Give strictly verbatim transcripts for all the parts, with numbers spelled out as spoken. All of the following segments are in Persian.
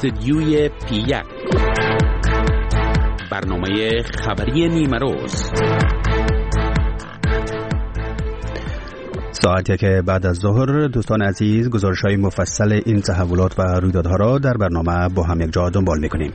استودیوی پی یک، برنامه خبری نیمه روز. ساعتی که بعد از ظهر دوستان عزیز گزارش‌های مفصل این تحولات و رویدادها را در برنامه با هم یک جا دنبال می‌کنیم.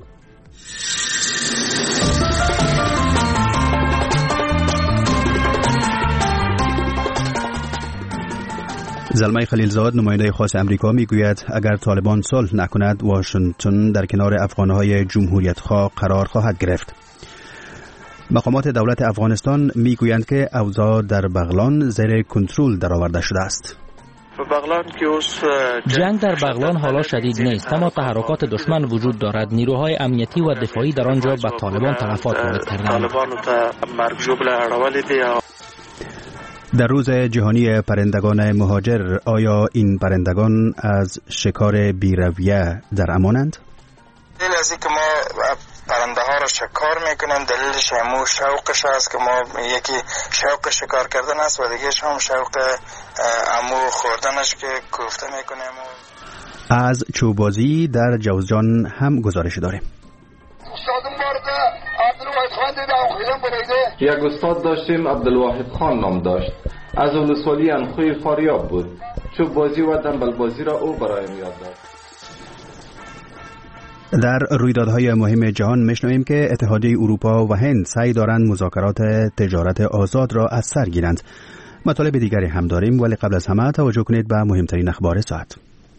زلمه خلیلزاد نماینده خاص امریکا میگوید اگر طالبان صلح نکند واشنگتن در کنار افغان‌های جمهوریت‌خواه قرار خواهد گرفت. مقامات دولت افغانستان میگویند که اوضاع در بغلان زیر کنترل درآورده شده است. جنگ در بغلان حالا شدید نیست، اما تحرکات دشمن وجود دارد. نیروهای امنیتی و دفاعی در آنجا به طالبان تلفات وارد کردند. در روز جهانی پرندگان مهاجر، آیا این پرندگان از شکار بی‌رویه در امانند؟ دلیل از اینکه ما پرنده ها را شکار میکنیم دلیلش همون شوقش است که ما یکی شوق شکار کردن است و دیگه هم شوق امو خوردنش که کوفته میکنیم. از چوبازی در جوزجان هم گزارش داریم. یک استاد داشتیم عبدالواحد خان نام داشت، از ولسوالی انخوی فاریاب بود. چوب بازی و دنبل بازی را او برایم یاد داد. در رویدادهای مهم جهان میشنویم که اتحادیه اروپا و هند سعی دارند مذاکرات تجارت آزاد را از سر گیرند. مطالب دیگری هم داریم، ولی قبل از همه توجه کنید به مهمترین اخبار ساعت.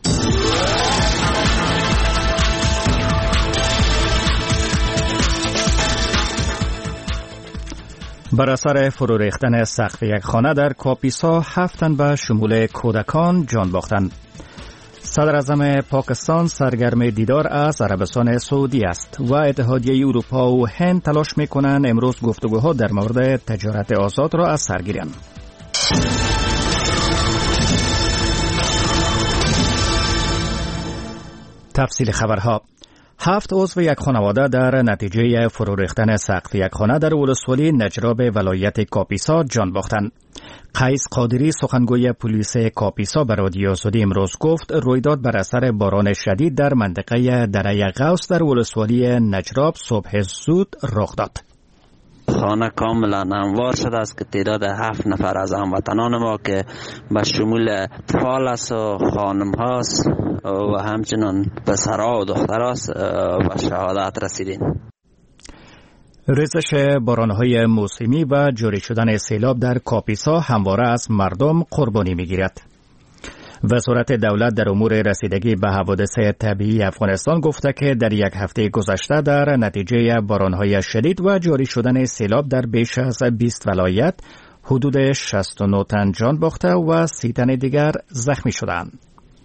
بر اثر فرو ریختن سقف یک خانه در کاپیسا هفت تن به شمول کودکان جان باختند. صدر اعظم پاکستان سرگرم دیدار از عربستان سعودی است و اتحادیه اروپا و هند تلاش میکنند امروز گفتگوها در مورد تجارت آزاد را از سر گیرند. تفصیل خبرها. هفت عضو یک خانواده در نتیجه فرو ریختن سقف یک خانه در ولسوالی نجراب ولایت کاپیسا جان باختند. قیس قادری سخنگوی پلیس کاپیسا به رادیو سعودی امروز گفت رویداد بر اثر باران شدید در منطقه دره غوث در ولسوالی نجراب صبح زود رخ داد. خانه کاملا هموار شده است که تعداد هفت نفر از هموطنان ما که به شمول اطفال است و خانم هاست و همچنان پسرها و دختراست و شهادت رسیدین. ریزش بارانهای موسمی و جاری شدن سیلاب در کاپیسا همواره از مردم قربانی میگیرد. وزارت دولت در امور رسیدگی به حوادث طبیعی افغانستان گفته که در یک هفته گذشته در نتیجه بارانهای شدید و جاری شدن سیلاب در بیش از بیست ولایت حدود شصت و نه تن جان باخته و سی تن دیگر زخمی شدند.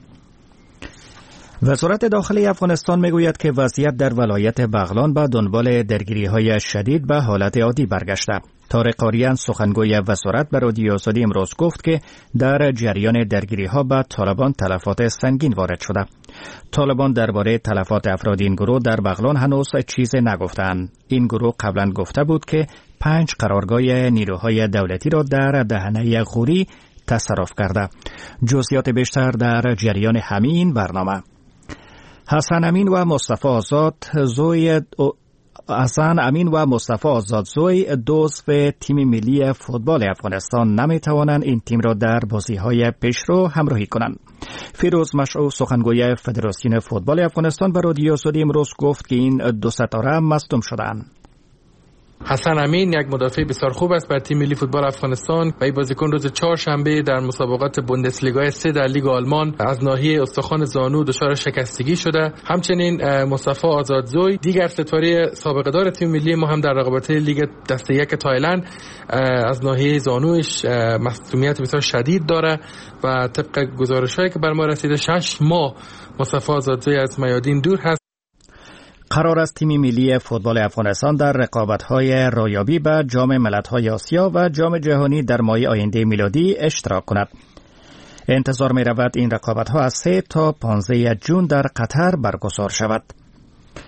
وزارت داخلی افغانستان میگوید که وضعیت در ولایت بغلان به دنبال درگیری‌های شدید به حالت عادی برگشته. طارق آریان سخنگوی وزارت به رادیو سعودی امروز گفت که در جریان درگیری‌ها به طالبان تلفات سنگین وارد شده. طالبان درباره تلفات افراد این گروه در بغلان هنوز چیزی نگفتند. این گروه قبلا گفته بود که پنج قرارگاه نیروهای دولتی را در دهنه غوری تصرف کرده. جزئیات بیشتر در جریان همین برنامه. حسن امین و مصطفی آزاد زوی حسن امین و مصطفی آزاد زوی دو عضو تیم ملی فوتبال افغانستان نمیتوانند این تیم را در بازی‌های پیشرو همراهی کنند. فیروز مشعو سخنگوی فدراسیون فوتبال افغانستان به رادیو سعودی امروز گفت که این دو ستاره مصدوم شدند. حسن امین یک مدافع بسیار خوب است برای تیم ملی فوتبال افغانستان و این بازیکن روز چهارشنبه در مسابقات بوندسلیگا سه در لیگ آلمان از ناحیه استخوان زانو دچار شکستگی شده. همچنین مصطفی آزادزوی دیگر ستاره سابقه دار تیم ملی ما هم در رقابت لیگ دسته یک تایلند از ناحیه زانوش مصدومیت بسیار شدید داره و طبق گزارش‌هایی که بر ما رسیده شش ماه مصطفی آزادزوی از میادین دور هست. قرار است تیم ملی فوتبال افغانستان در رقابت‌های رایابی به جام ملت‌های آسیا و جام جهانی در ماه آینده میلادی اشتراک کند. انتظار می‌رود این رقابت‌ها از سه تا پانزده ژوئن در قطر برگزار شود.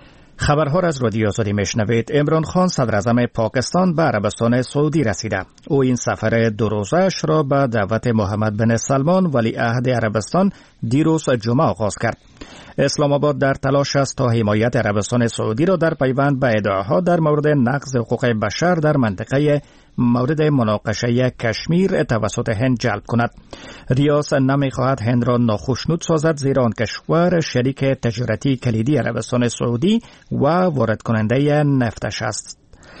خبرها را از رادیو آزادی میشنوید. عمران خان صدر اعظم پاکستان به عربستان سعودی رسیده. او این سفر دو روزه‌اش را به دعوت محمد بن سلمان ولیعهد عربستان دیروز جمعه آغاز کرد. اسلام آباد در تلاش است تا حمایت عربستان سعودی را در پیوند به ادعاها در مورد نقض حقوق بشر در منطقه مورد مناقشه کشمیر توسط هند جلب کند. ریاض نمی‌خواهد هند را ناخشنود سازد، زیرا آن کشور شریک تجارتی کلیدی عربستان سعودی و وارد کننده نفتش است.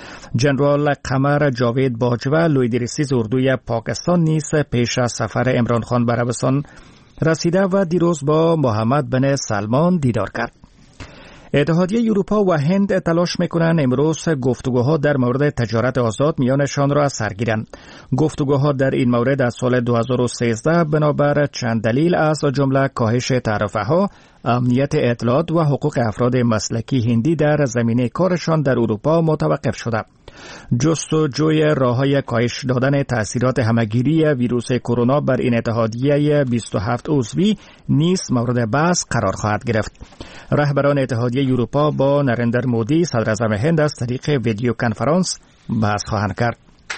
جنرال قمر جاوید باجوه لویدریسیز اردوی پاکستان نیز پیش از سفر عمران خان به عربستان رسیده و دیروز با محمد بن سلمان دیدار کرد. اتحادیه اروپا و هند تلاش میکنند امروز گفتگوها در مورد تجارت آزاد میانشان را سرگیرند. گفتگوها در این مورد از سال دو هزار و سیزده بنابر چند دلیل از جمله کاهش تعرفه‌ها، امنیت اطلاعات و حقوق افراد مسلکی هندی در زمینه کارشان در اروپا متوقف شده. جستجوی راه‌های کاهش دادن تأثیرات همگیری ویروس کرونا بر این اتحادیه بیست و هفت عضوی نیز مورد بحث قرار خواهد گرفت. رهبران اتحادیه اروپا با نریندر مودی صدر اعظم هند از طریق ویدیو کنفرانس بحث خواهند کرد.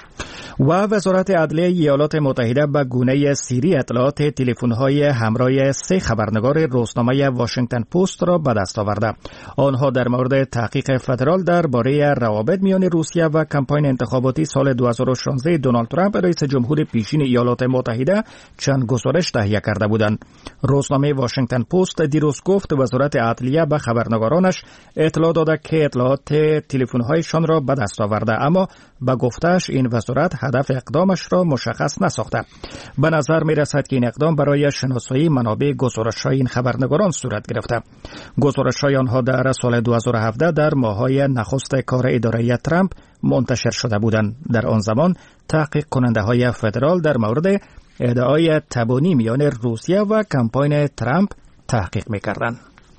و وزارت عدلیه ایالات متحده به گونه سری اطلاعات تلفن‌های همراه سه خبرنگار روزنامه واشنگتن پست را به دست آورده. آنها در مورد تحقیق فدرال درباره روابط میان روسیه و کمپاین انتخاباتی سال دو هزار و شانزده دونالد ترامپ رئیس جمهور پیشین ایالات متحده چند گزارش تهیه کرده بودند. روزنامه واشنگتن پست دیروز گفت وزارت عدلیه به خبرنگارانش اطلاع داده که اطلاعات تلفن‌هایشان را به دست آورده، اما به گفتش این وزارت هدف اقدامش را مشخص نساخته. به نظر می رسد که این اقدام برای شناسایی منابع گزارش‌های این خبرنگاران صورت گرفته. گزارش‌های آنها در سال دو هزار و هفده در ماه‌های نخست کار اداره ترامپ منتشر شده بودند. در آن زمان تحقیق کننده‌های فدرال در مورد ادعای تبانی میان روسیه و کمپاین ترامپ تحقیق می‌کردند.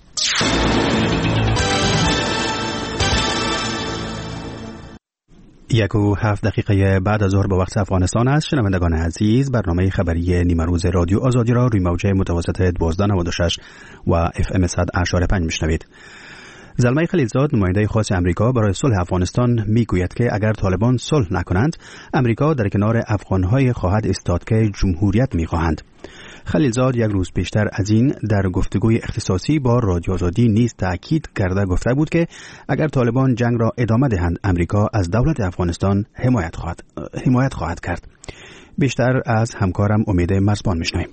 یک و هفت دقیقه بعد از ظهر به وقت افغانستان است. شنوندگان عزیز، برنامه خبری نیمه روز رادیو آزادی را روی موجه متوسط دوازده نود و شش و اف ام صد اشاره پنج میشنوید. زلمه خلیلزاد نماینده خاص امریکا برای صلح افغانستان میگوید که اگر طالبان صلح نکنند، امریکا در کنار افغانهای خواهد ایستاد که جمهوریت میخواهند. خلیلزاد یک روز پیشتر از این در گفتگوی اختصاصی با رادیو آزادی نیز تاکید کرده گفته بود که اگر طالبان جنگ را ادامه دهند، امریکا از دولت افغانستان حمایت خواهد حمایت خواهد کرد. بیشتر از همکارم امید مرزبان میشنویم.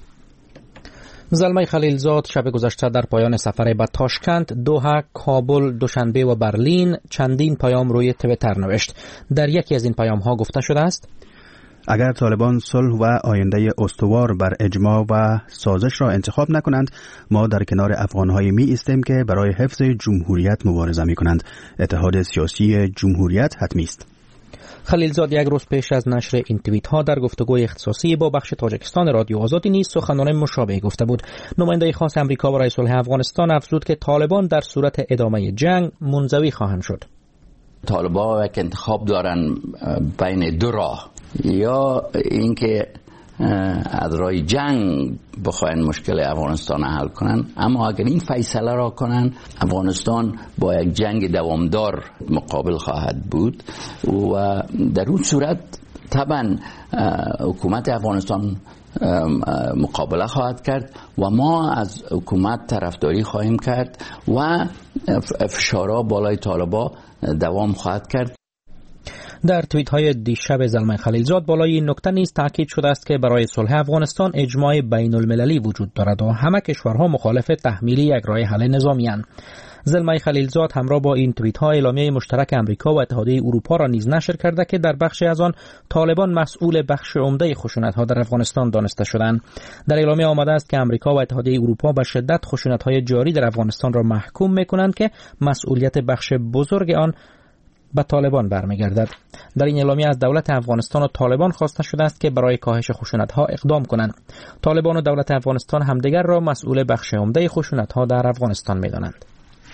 زلمه خلیلزاد شب گذشته در پایان سفر به تاشکند، دوحه، کابل، دوشنبه و برلین چندین پیام روی تویتر نوشت. در یکی از این پیام ها گفته شده است: اگر طالبان صلح و آینده استوار بر اجماع و سازش را انتخاب نکنند، ما در کنار افغان‌های می ایستیم که برای حفظ جمهوریت مبارزه می کنند. اتحاد سیاسی جمهوریت حتمی است. خلیلزاد یک روز پیش از نشر این توییت ها در گفتگوی اختصاصی با بخش تاجیکستان رادیو آزادی نیز سخنان مشابه گفته بود. نماینده خاص امریکا برای صلح افغانستان افزود که طالبان در صورت ادامه جنگ منزوی خواهند شد. طالبان یک انتخاب دارن بین دو راه، یا اینکه از راه جنگ بخواین مشکل افغانستان حل کنن، اما اگر این فیصله را کنن، افغانستان با یک جنگ دوامدار مقابل خواهد بود و در اون صورت طبعا حکومت افغانستان مقابله خواهد کرد و ما از حکومت طرفداری خواهیم کرد و فشارها بالای طالبان دوام خواهد کرد. در توییت های دیشب زلمه خلیلزاد بالای این نکته نیز تاکید شده است که برای صلح افغانستان اجماع بین المللی وجود دارد و همه کشورها مخالف تحمیل یک راه حل نظامی اند. زلمه خلیلزاد همراه با این توییت ها اعلامیه مشترک امریکا و اتحادیه اروپا را نیز نشر کرده که در بخشی از آن طالبان مسئول بخش عمده خشونت ها در افغانستان دانسته شدند. در اعلامیه آمده است که امریکا و اتحادیه اروپا به شدت خشونت های جاری در افغانستان را محکوم می‌کنند که مسئولیت بخش بزرگ آن به طالبان برمیگردد. در این اعلامیه از دولت افغانستان و طالبان خواسته شده است که برای کاهش خشونت‌ها اقدام کنند. طالبان و دولت افغانستان همدیگر را مسئول بخش عمده خشونت‌ها در افغانستان می‌دانند.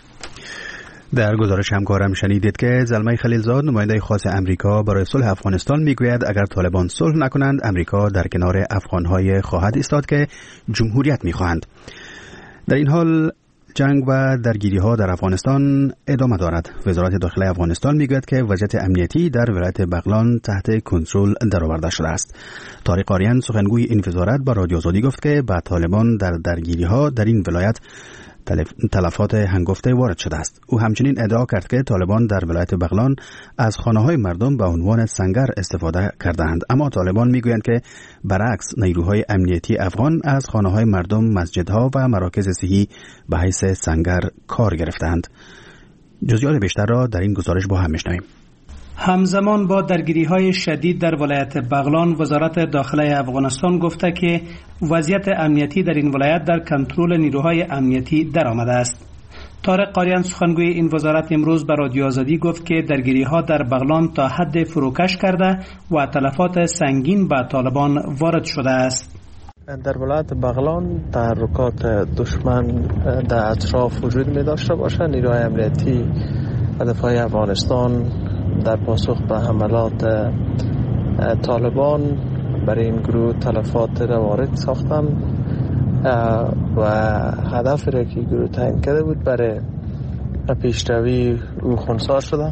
در گزارش همکارم شنیدید که زلمه خلیلزاد نماینده خاص امریکا برای صلح افغانستان میگوید اگر طالبان صلح نکنند، امریکا در کنار افغان‌های خواهد ایستاد که جمهوریت می‌خواهند. در این حال جنگ و درگیری ها در افغانستان ادامه دارد. وزارت داخله افغانستان میگوید که وضعیت امنیتی در ولایت بغلان تحت کنترل درآورده شده است. طارق آریان سخنگوی این وزارت با رادیو آزادی گفت که با طالبان در درگیری ها در این ولایت تلفات هنگفته وارد شده است. او همچنین ادعا کرد که طالبان در ولایت بغلان از خانه‌های مردم به عنوان سنگر استفاده کردند، اما طالبان میگویند که برعکس نیروهای امنیتی افغان از خانه‌های مردم، مسجدها و مراکز صحی به حیث سنگر کار گرفتند. جزئیات بیشتر را در این گزارش با هم میشنویم. همزمان با درگیری‌های شدید در ولایت بغلان، وزارت داخله افغانستان گفته که وضعیت امنیتی در این ولایت در کنترل نیروهای امنیتی درآمده است. طارق قاریان سخنگوی این وزارت امروز به رادیو آزادی گفت که درگیری‌ها در بغلان تا حد فروکش کرده و تلفات سنگین به طالبان وارد شده است. در ولایت بغلان تحرکات دشمن در اطراف وجود می داشته باشد. نیروهای امنیتی و دفاعی افغانستان در پاسخ به حملات طالبان برای این گروه تلفات را وارد ساختن و هدفی را که گروه تعیین کرده بود برای پیشروی او خنثی شده.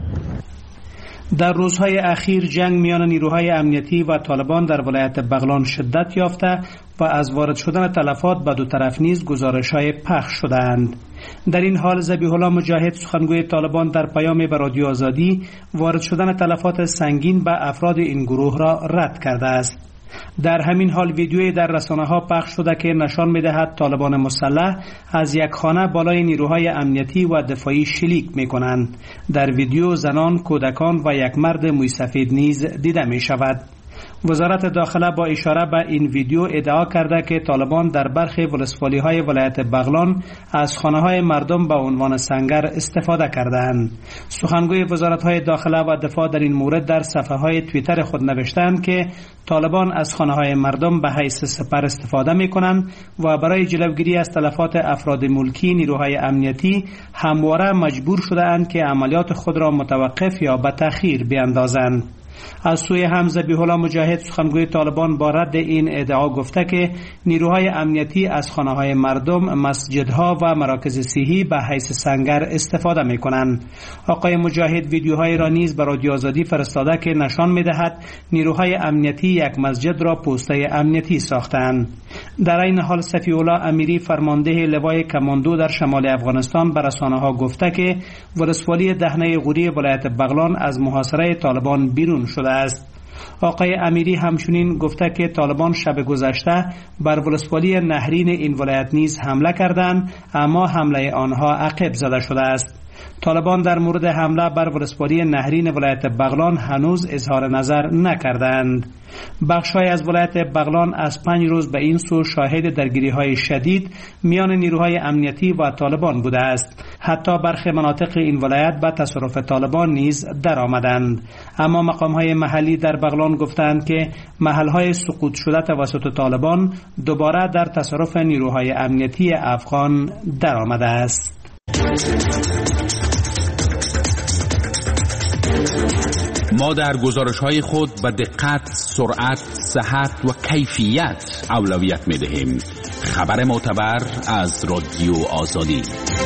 در روزهای اخیر جنگ میان نیروهای امنیتی و طالبان در ولایت بغلان شدت یافته و از وارد شدن تلفات به دو طرف نیز گزارش‌های پخش شده‌اند. در این حال ذبیح الله مجاهد سخنگوی طالبان در پیامی به رادیو آزادی وارد شدن تلفات سنگین به افراد این گروه را رد کرده است. در همین حال ویدیویی در رسانه‌ها پخش شده که نشان می‌دهد طالبان مسلح از یک خانه بالای نیروهای امنیتی و دفاعی شلیک می‌کنند. در ویدیو زنان، کودکان و یک مرد موی سفید نیز دیده می‌شود. وزارت داخله با اشاره به این ویدیو ادعا کرده که طالبان در برخی ولسوالی‌های ولایت بغلان از خانه‌های مردم به عنوان سنگر استفاده کردند. سخنگوی وزارت‌های داخله و دفاع در این مورد در صفحه‌های توییتر خود نوشتند که طالبان از خانه‌های مردم به حیث سپر استفاده می‌کنند و برای جلوگیری از تلفات افراد ملکی نیروهای امنیتی همواره مجبور شده‌اند که عملیات خود را متوقف یا به تأخیر بیاندازند. از سوی هم ذبیح الله مجاهد سخنگوی طالبان با رد این ادعا گفته که نیروهای امنیتی از خانه‌های مردم، مسجدها و مراکز صحی به حیث سنگر استفاده می‌کنند. آقای مجاهد ویدیوهای را نیز به رادیو آزادی فرستاده که نشان می‌دهد نیروهای امنیتی یک مسجد را پوسته امنیتی ساختند. در این حال صفی الله امیری فرمانده لوای کماندو در شمال افغانستان به رسانه‌ها گفته که ولسوالی دهنه غوری ولایت بغلان از محاصره طالبان بیرون شده است. آقای امیری همچنین گفته که طالبان شب گذشته بر ولسوالی نهرین این ولایت نیز حمله کردند، اما حمله آنها عقب زده شده است. طالبان در مورد حمله بر ولسوالی نهرین ولایت بغلان هنوز اظهار نظر نکردند. بخش‌های از ولایت بغلان از پنج روز به این سو شاهد درگیری‌های شدید میان نیروهای امنیتی و طالبان بوده است. حتی برخی مناطق این ولایت به تصرف طالبان نیز درآمدند. اما مقام‌های محلی در بغلان گفتند که محل‌های سقوط شده توسط طالبان دوباره در تصرف نیروهای امنیتی افغان درآمده است. ما در گزارش‌های خود به دقت، سرعت، صحت و کیفیت اولویت می‌دهیم. خبر معتبر از رادیو آزادی.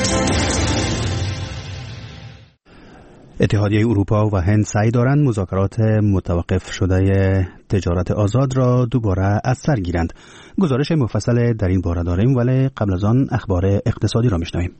اتحادیه اروپا و هند سعی دارند مذاکرات متوقف شده تجارت آزاد را دوباره از سر گیرند. گزارش مفصل در این باره داریم، ولی قبل از آن اخبار اقتصادی را می‌شنویم.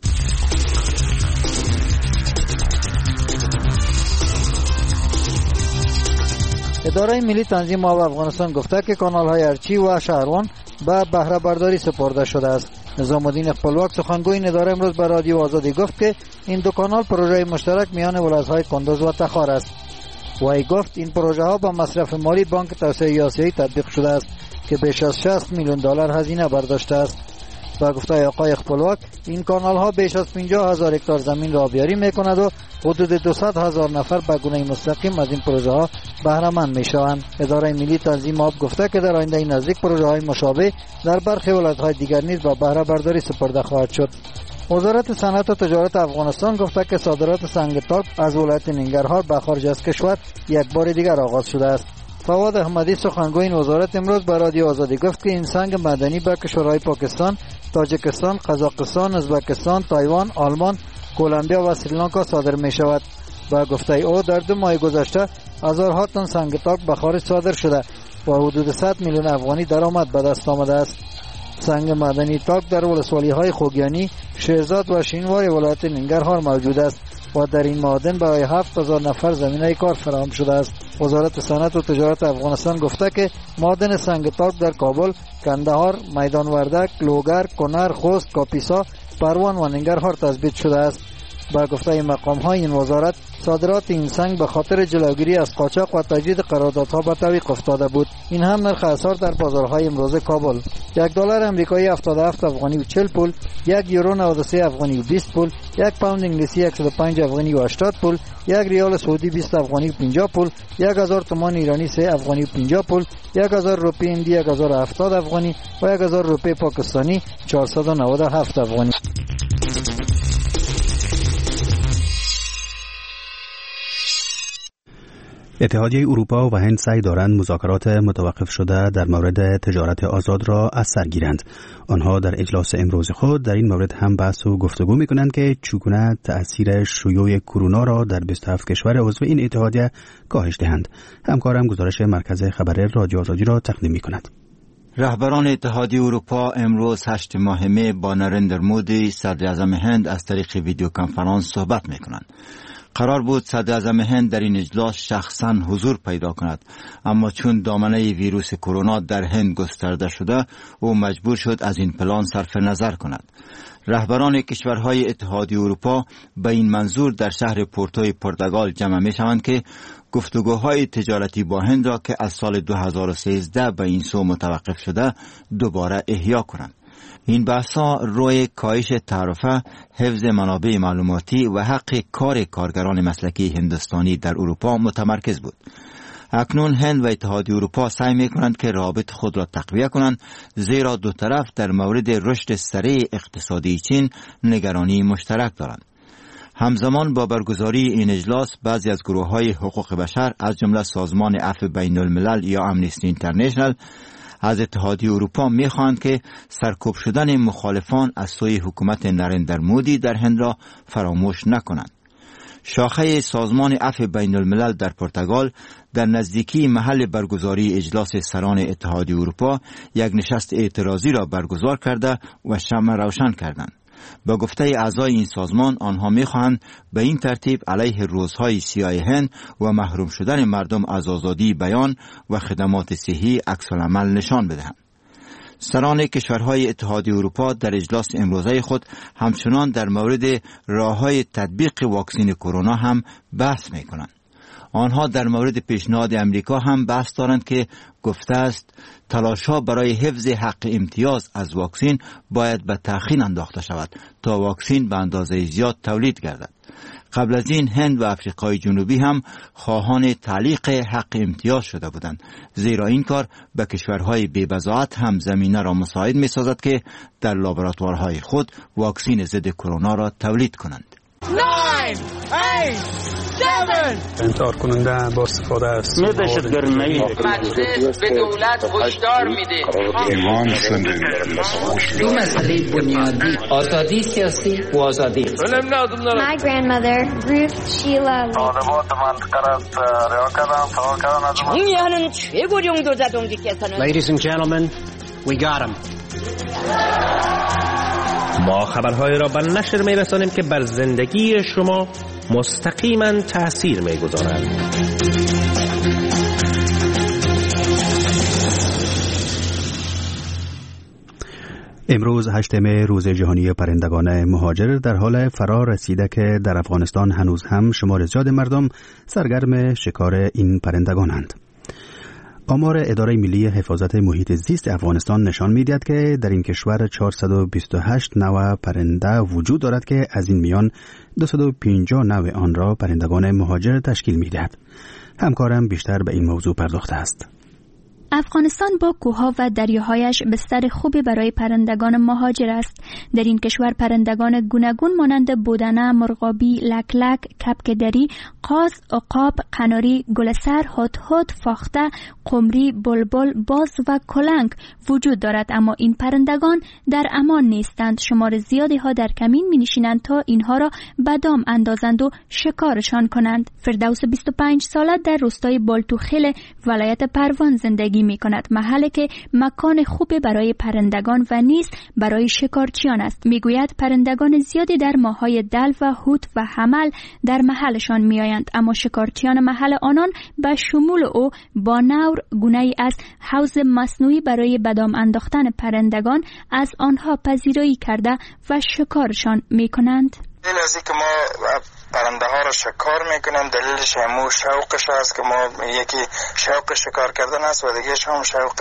اداره ملی تنظیم آب افغانستان گفته که کانال‌های ارچی و شهروان به بهره برداری سپرده شده است. نظام الدین خپلواک سخنگوی این اداره امروز به رادیو آزادی گفت که این دو کانال پروژه مشترک میان ولایت‌های کندوز و تخار است. وی گفت این پروژه ها با مصرف مالی بانک توسعه آسیایی تطبیق شده است که بیش از شصت میلیون دلار هزینه برداشته است. با گفته آقای خپلواک این کانال ها بیش از پنجاه هزار هکتار زمین را آبیاری میکند و حدود دویست هزار نفر به گونه مستقیم از این پروژه ها بهره مند میشوند. اداره ملی تنظیم آب گفته که در آینده نزدیک پروژه های مشابه در برخی ولایت های دیگر نیز با بهره برداری سپرده خواهد شد. وزارت صنعت و تجارت افغانستان گفته که صادرات سنگ تاک از ولایت ننگرهار به خارج از کشور یک بار دیگر آغاز شده است. فواد احمدی سخنگوی این وزارت امروز به رادیو آزادی گفت که این سنگ معدنی به کشورهای پاکستان، تاجیکستان، قزاقستان، ازبکستان، تایوان، آلمان، کولومبیا و سریلانکا صادر می شود. با گفته او در دو ماه گذشته هزارها تن سنگ تاک به خارج صادر شده و حدود صد میلیون افغانی درآمد به دست آمده است. سنگ معدنی تاک در ولسوالی‌های خوگیانی، شیرزاد و شینوار ولایت ننگرهار موجود است و در این معدن برای هفت هزار نفر زمینه کار فراهم شده است. وزارت صنعت و تجارت افغانستان گفته که معدن سنگ تاک در کابل، کندهار، میدان وردک، لوگر، کنر، خوست، کاپیسا، پروان و ننگرهار تثبیت شده است. با گفته مقام‌های این وزارت صادرات این سنگ به خاطر جلوگیری از قاچاق و تجدید قراردادها به تعویق افتاده بود. این هم نرخ اسعار در بازارهای امروز کابل: یک دلار امریکایی هفتاد و هفت افغانی و چهل پول، یک یورو نود و سه افغانی و بیست پول، یک پوند انگلیسی صد و پنج افغانی و هشتاد پول، یک ریال سعودی بیست افغانی و پنجاه پول، یک هزار تومان ایرانی سه افغانی و پنجاه پول، یک هزار روپیه هندی یک هزار و هفتاد افغانی و یک هزار روپیه پاکستانی چهارصد و نود و هفت افغانی. اتحادیه اروپا و هند سعی دارند مذاکرات متوقف شده در مورد تجارت آزاد را از سر گیرند. آنها در اجلاس امروز خود در این مورد هم بحث و گفتگو می‌کنند که چگونه تأثیر شیوع کرونا را در بیست و هفت کشور عضو این اتحادیه کاهش دهند. همکارم گزارش مرکز خبر رادیو آزادی را تقدیم می‌کند. رهبران اتحادیه اروپا امروز هشت ماه مه با نریندر مودی صدر اعظم هند از طریق ویدیو کنفرانس صحبت می‌کنند. قرار بود صدر اعظم هند در این اجلاس شخصاً حضور پیدا کند، اما چون دامنه ویروس کرونا در هند گسترده شده او مجبور شد از این پلان صرف نظر کند. رهبران کشورهای اتحادیه اروپا به این منظور در شهر پورتوی پرتغال جمع می شوند که گفتگوهای تجارتی با هند را که از سال دو هزار و سیزده به این سو متوقف شده دوباره احیا کنند. این بحث‌ها روی کاهش تعرفه، حفظ منابع معلوماتی و حق کار کارگران مسلکی هندوستانی در اروپا متمرکز بود. اکنون هند و اتحادیه اروپا سعی می‌کنند که روابط خود را تقویت کنند، زیرا دو طرف در مورد رشد سریع اقتصادی چین نگرانی مشترک دارند. همزمان با برگزاری این اجلاس بعضی از گروه‌های حقوق بشر از جمله سازمان عفو بین الملل یا امنیستی اینترنشنال از اتحادیه اروپا می‌خواهند که سرکوب شدن مخالفان از سوی حکومت نریندر مودی در هند را فراموش نکنند. شاخه سازمان عفو بین الملل در پرتغال در نزدیکی محل برگزاری اجلاس سران اتحادیه اروپا یک نشست اعتراضی را برگزار کرده و شمع روشن کردند. با گفته اعضای این سازمان آنها می‌خواهند به این ترتیب علیه روزهای سیاه هند و محروم شدن مردم از آزادی بیان و خدمات صحی عکس‌العمل نشان بدهند. سران کشورهای اتحادیه اروپا در اجلاس امروزه خود همچنان در مورد راه‌های تطبیق واکسن کرونا هم بحث می‌کنند. آنها در مورد پیشنهاد امریکا هم بحث دارند که گفته است تلاش‌ها برای حفظ حق امتیاز از واکسن باید به تأخیر انداخته شود تا واکسن به اندازه زیاد تولید گردد. قبل از این هند و آفریقای جنوبی هم خواهان تعلیق حق امتیاز شده بودند، زیرا این کار به کشورهای بی‌بضاعت هم زمینه را مساعد می‌سازد که در لابراتوارهای خود واکسن ضد کرونا را تولید کنند. انتحار کننده با استفاده از دهشتگردی مجلس به دولت هشدار میده دو مسئله بنیادی آزادی سیاسی و آزادی My grandmother Ruth Sheila 정의하는 최고령 도자동지께서는 Ladies and gentlemen, we got him. ما خبرهای را به نشر می رسانیم که بر زندگی شما مستقیما تأثیر می گذارند. امروز هشتم روز جهانی پرندگان مهاجر در حال فرا رسیده که در افغانستان هنوز هم شمار زیاد مردم سرگرم شکار این پرندگانند. آمار اداره ملی حفاظت محیط زیست افغانستان نشان می‌دهد که در این کشور چهارصد و بیست و هشت نوع پرنده وجود دارد که از این میان دویست و پنجاه نوع آن را پرندگان مهاجر تشکیل می‌دهد. همکارم بیشتر به این موضوع پرداخته است. افغانستان با کوهها و دریاهایش بستر خوبی برای پرندگان مهاجر است. در این کشور پرندگان گوناگون مانند بودنه، مرغابی، لکلک، کپک دری، قاز، عقاب، قناری، گلسر، هدهد، فاخته، قمری، بلبل، باز و کلنگ وجود دارد، اما این پرندگان در امان نیستند. شمار زیادی ها در کمین می نشینند تا اینها را به دام اندازند و شکارشان کنند. فردوس بیست و پنج ساله در روستای بالتوخیل ولایت پروان زندگی می کند، محلی که مکان خوبی برای پرندگان و نیز برای شکارچیان است. می گوید پرندگان زیادی در ماههای دل و هوت و حمل در محلشان می آیند، اما شکارچیان محل آنان به شمول او با نور گونه‌ای از حوض مصنوعی برای بدام انداختن پرندگان از آنها پذیرایی کرده و شکارشان می کنند. دلیل از که ما پرنده ها رو شکار میکنیم دلیلش همو شوقش است که ما یکی شوق شکار کردن است و دیگه هم شوق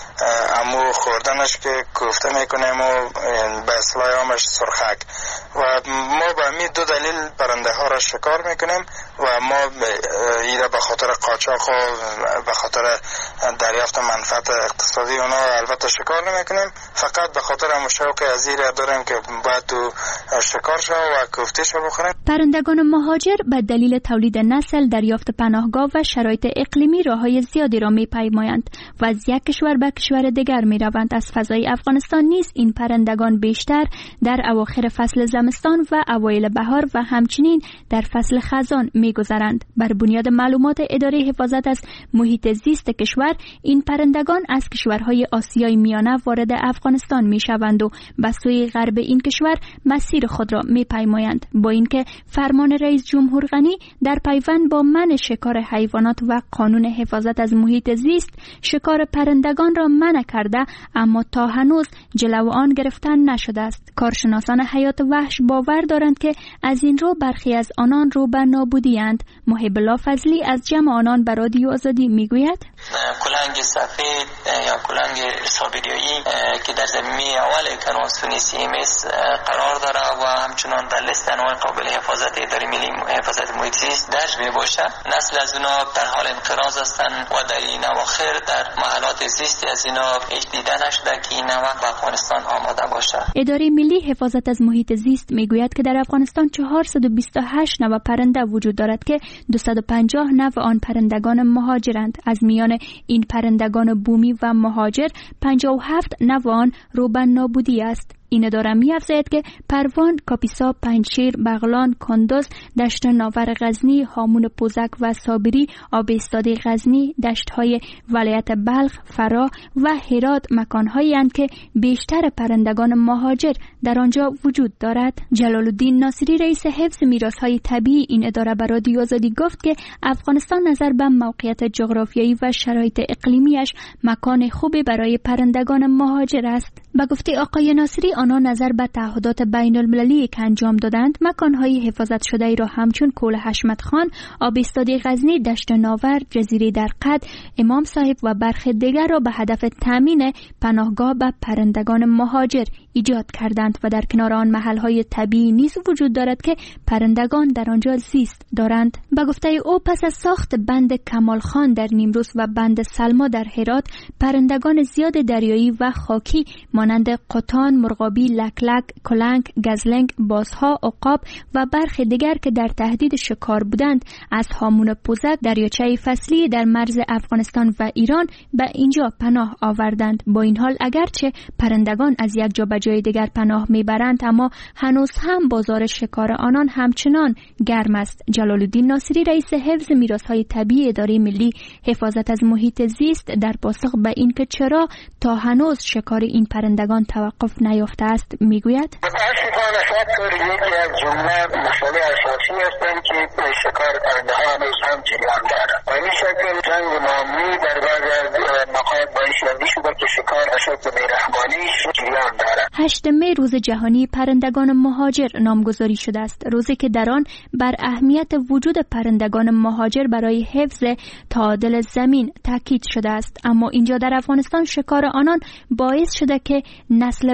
همو خوردنش که کوفته میکنیم و به اصطلاح همش سرخک و ما به می دو دلیل پرنده ها رو شکار میکنیم و ما ایره به خاطر قاچاق و به خاطر دریافت منفعت اقتصادی اونا البته شکار نمیکنیم، فقط به خاطر همو شوق از ایره داریم که باید تو شکار شو و کوفته شو بخوریم. پرندگان مهاجر به دلیل تولید نسل، دریافت پناهگاه و شرایط اقلیمی راههای زیادی را می‌پیمایند و از یک کشور به کشور دیگر می‌روند. از فضای افغانستان نیز این پرندگان بیشتر در اواخر فصل زمستان و اوایل بهار و همچنین در فصل خزان می‌گذرند. بر بنیاد معلومات اداره حفاظت از محیط زیست کشور، این پرندگان از کشورهای آسیای میانه وارد افغانستان می‌شوند و به سوی غرب این کشور مسیر خود را می‌پیمایند. با اینکه فرمان رئیس جمهور غنی در پیوند با منع شکار حیوانات و قانون حفاظت از محیط زیست شکار پرندگان را منع کرده، اما تا هنوز جلو آن گرفتن نشده است. کارشناسان حیات وحش باور دارند که از این رو برخی از آنان رو به نابودی اند. محب الله فضلی از جمع آنان به رادیو آزادی میگوید کلنگ سفید یا کلنگ سایبریایی که در زمینه اول کنوانسیون سی ام اس قرار داره و همچنان در لیست انواع قابل حفاظت اداره ملی حفاظت محیط زیست درج می باشه، نسل از اونا در حال انقراض هستند و در این اواخر در محلات زیستی از اینا هیچ دیده نشده که این نوع به افغانستان آماده باشه. اداره ملی حفاظت از محیط زیست میگوید که در افغانستان چهارصد و بیست و هشت نوع پرنده وجود دارد که دویست و پنجاه نوع آن پرندگان مهاجرند. از میان این پرندگان بومی و مهاجر پنجاه و هفت نوع آن رو به نابودی است. این اداره می افزاید که پروان، کاپیسا، پنجشیر، بغلان، کندز، دشت ناور غزنی، هامون پوزک و صابری، آب ایستاده غزنی، دشت‌های ولایت بلخ، فرا و هرات مکان‌هایی اند که بیشتر پرندگان مهاجر در آنجا وجود دارد. جلال الدین ناصری رئیس حفظ میراث‌های طبیعی این اداره به رادیو آزادی گفت که افغانستان نظر به موقعیت جغرافیایی و شرایط اقلیمیش مکان خوبی برای پرندگان مهاجر است. به گفته آقای ناصری آنها نظر به تعهدات بین المللی که انجام دادند مکانهای حفاظت شده ای را همچون کوه حشمت خان، آب ایستاده غزنی، دشت ناور، جزیره در قد، امام صاحب و برخی دیگر را به هدف تامین پناهگاه به پرندگان مهاجر ایجاد کردند و در کنار آن محلهای طبیعی نیز وجود دارد که پرندگان در آنجا زیست دارند. به گفته او پس از ساخت بند کمال خان در نیمروز و بند سلما در هرات، پرندگان زیاد دریایی و خاکی مانند قطان، مرغابی، لکلک، کلنگ، گزلنگ، بازها، عقاب و برخی دیگر که در تهدید شکار بودند از هامون پوزک، دریاچه فصلی در مرز افغانستان و ایران به اینجا پناه آوردند. با این حال اگرچه پرندگان از یک جا به جای دیگر پناه میبرند، اما هنوز هم بازار شکار آنان همچنان گرم است. جلال الدین ناصری رئیس حفظ میراث‌های طبیعی اداره ملی حفاظت از محیط زیست در پاسخ به اینکه چرا تا هنوز شکار این پرندگان توقف نیافته است میگوید متاسفانه فاکتور یکی از جمله مسئله اساسی هستند که شکار پرنده ها هنوز هم جریان دارد و این شکل جنگ نامنی در بعض از مقاطع باعث شده شده که شکار به شکل بیرحمانه جریان دارد. هشتم می روز جهانی پرندگان مهاجر نامگذاری شده است، روزی که در آن بر اهمیت وجود پرندگان مهاجر برای حفظ تعادل زمین تاکید شده است. اما اینجا در افغانستان شکار آنان باعث شده که نسل برخی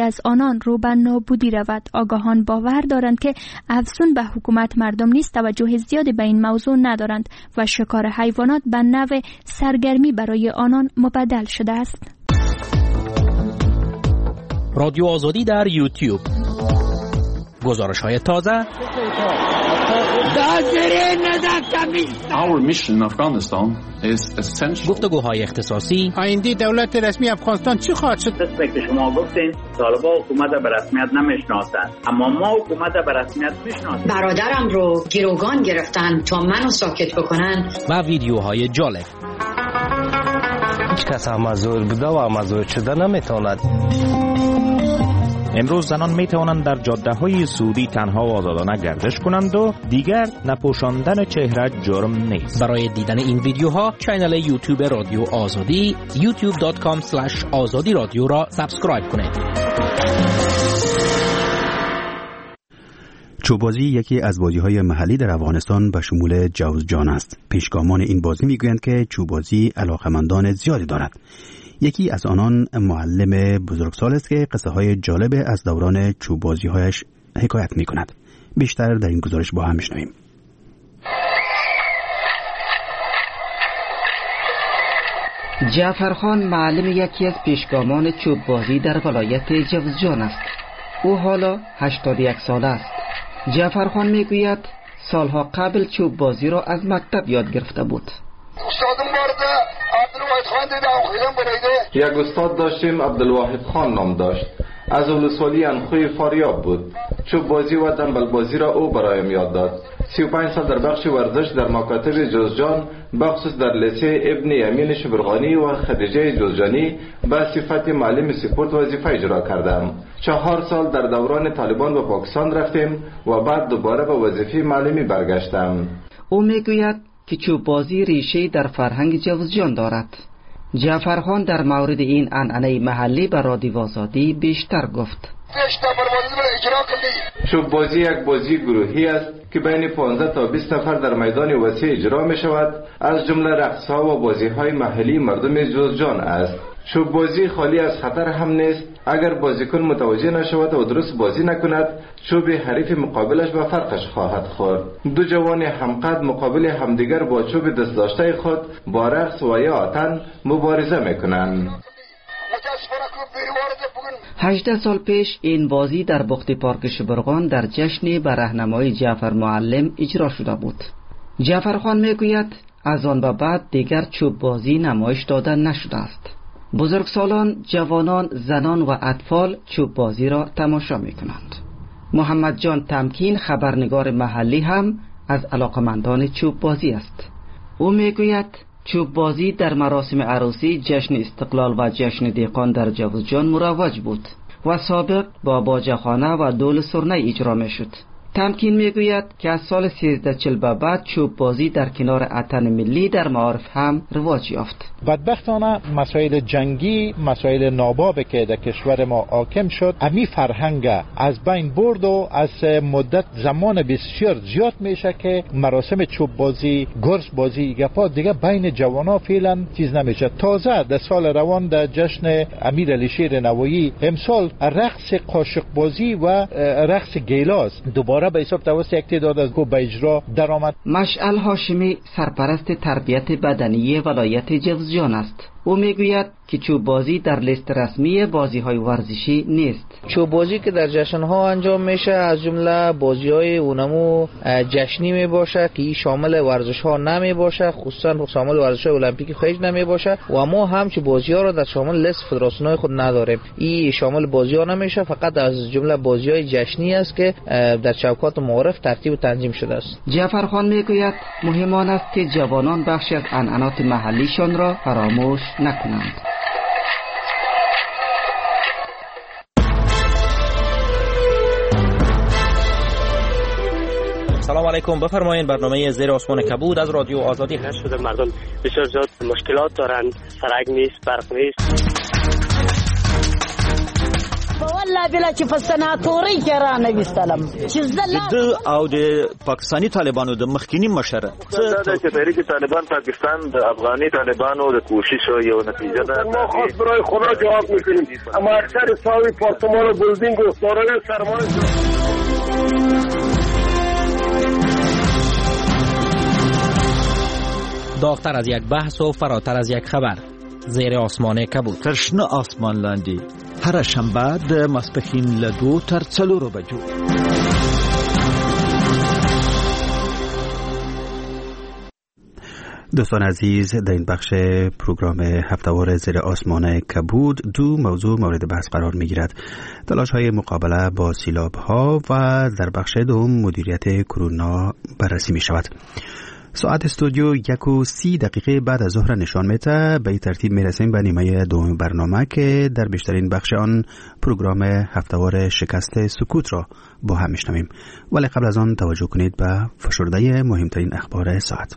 از آنان رو به نابودی رود. آگاهان باور دارند که افزون به حکومت مردم نیز توجه زیادی به این موضوع ندارند و شکار حیوانات به نوع سرگرمی برای آنان مبدل شده است. رادیو آزادی در یوتیوب. گزارش های تازه. Our mission in Afghanistan is essential. گفتگوهای اختصاصی. آینده دولت رسمی افغانستان چی خواهد شد؟ دست که شما گفتین طالبان حکومت به رسمیت نمیشناسند، اما ما حکومت به رسمیت میشناسیم. برادرم رو گروگان گرفتن تا منو ساکت بکنن. و ویدیوهای جالب. هیچ کس هم مزور بوده و مزور شده نمیتواند. امروز زنان می توانند در جاده های سعودی تنها و آزادانه گردش کنند و دیگر نپوشاندن چهره جرم نیست. برای دیدن این ویدیوها کانال یوتیوب رادیو آزادی یوتیوب دات کام اسلش آزادی رادیو را سابسکرایب کنید. چوبازی یکی از بازی‌های محلی در افغانستان به شمول جوزجان است. پیشگامان این بازی میگویند که چوبازی علاقمندان زیادی دارد. یکی از آنان معلم بزرگسال است که قصه های جالب از دوران چوبازی‌هایش حکایت می‌کند. بیشتر در این گزارش با هم می‌شنویم. جعفر خان معلم یکی از پیشگامان چوبازی در ولایت جوزجان است. او حالا هشتاد و یک ساله است. جعفر خان میگوید سالها قبل چوبازی را از مکتب یاد گرفته بود. یک استاد داشتیم عبدالواحد خان نام داشت. از اولسوالی انخوی فاریاب بود. چوب بازی و دنبل بازی را او برایم یاد داد. سی و پنج سال در بخش ورزش در مکاتب جوزجان، بخصوص در لیسه ابن امین شبرغانی و خدیجه جوزجانی به صفت معلم سپورت وظیفه اجرا کردم. چهار سال در دوران طالبان به پاکستان رفتیم و بعد دوباره به وظیفه معلمی برگشتم. او میگوید که چوب بازی ریشه در فرهنگ جوزجان دارد. جعفر خان در مورد این عنعنه محلی به رادیو آزادی بیشتر گفت. چوب بازی یک بازی گروهی است که بین پانزده تا بیست نفر در میدان وسیع اجرا می شود. از جمله رقص‌ها و بازی‌های محلی مردم جوزجان است. چوب بازی خالی از خطر هم نیست. اگر بازیکن متوجه نشود و درست بازی نکند، چوب حریف مقابلش به فرقش خواهد خورد. دو جوان همقد مقابل همدیگر با چوب دست داشته خود با رقص و یا آتن مبارزه میکنند. هجده سال پیش این بازی در بخت پارک شبرغان در جشن به راهنمایی جعفر معلم اجرا شده بود. جعفر خان میگوید از آن به بعد دیگر چوب بازی نمایش داده نشده است. بزرگسالان، جوانان، زنان و اطفال چوب بازی را تماشا می کنند. محمد جان تمکین خبرنگار محلی هم از علاقمندان چوب بازی است. او می گوید چوب بازی در مراسم عروسی، جشن استقلال و جشن دیقان در جوزجان مروج بود و سابق با باجه‌خانه و دول سرنه اجرا می شد. تمکین میگوید که از سال سیزده چل به بعد چوب بازی در کنار اتن ملی در معارف هم رواج یافت. بدبختانه مسائل جنگی، مسائل ناباب که در کشور ما حاکم شد، امی فرهنگ از بین برد و از مدت زمان بسیار زیاد میشه که مراسم چوب بازی، گرز بازی گپا دیگه بین جوانا فعلا چیز نمیشه. تازه در سال روان در جشن امیر علی شیر نوایی امسال رقص قاشق بازی و رقص گیلاس دوباره به حساب توسط یک تعداد از گروه به اجرا درآمد. مشعل هاشمی سرپرست تربیت بدنی ولایت جوزجان است. او میگوید که چوب بازی در لیست رسمی بازی‌های ورزشی نیست. چوب بازی که در جشن‌ها انجام میشه از جمله بازی‌های اونمو جشنی میباشه که شامل ورزش‌ها نمیباشه، خصوصا شامل ورزش‌های المپیک خارج نمیباشه و ما هم چه بازی‌ها رو در شامل لیست فدراسیون‌های خود نداریم. این شامل بازی‌ها نمیشه، فقط از جمله بازی‌های جشنی است که در چوکات معارف ترتیب و تنظیم شده است. جعفر خان میگوید مهم است که جوانان بخشی از عنعنات محلیشان را فراموش نکنند. سلام علیکم، بفرمایید. برنامه زیر آسمان کبود از رادیو آزادی هست. شده مردم بسیار زیاد مشکلات دارند، سرک نیست، برق نیست. والله بلا چې په سناتوري کې را نویستلم چې د او د پاکستاني طالبانو د مخکینی مشر څه چې تحریک طالبان پاکستان د افغاني طالبانو د کوشش یو نتیجه ده. ما خاص برای خدا جواب میکنیم. اما اکثر ساوی پارتمان و بلدینگ و سارای سرمان داغتر از یک بحث و فراتر از یک خبر. زیر آسمان کبود. ترشنه آسمان لاندی. هر شنبه د ماسپښین له دو تر څلورو بجو. دوستان عزیز، در این بخش پروگرام هفته‌وار زیر آسمان کبود دو موضوع مورد بحث قرار می‌گیرد: تلاش‌های مقابله با سیلاب‌ها و در بخش دوم مدیریت کرونا بررسی می‌شود. ساعت استودیو یک و سی دقیقه بعد از ظهر نشان میده. به این ترتیب میرسیم به نیمه دوم برنامه که در بیشترین بخش آن پروگرام هفته‌وار شکست سکوت را با هم میشنویم. ولی قبل از آن توجه کنید به فشرده مهمترین اخبار ساعت.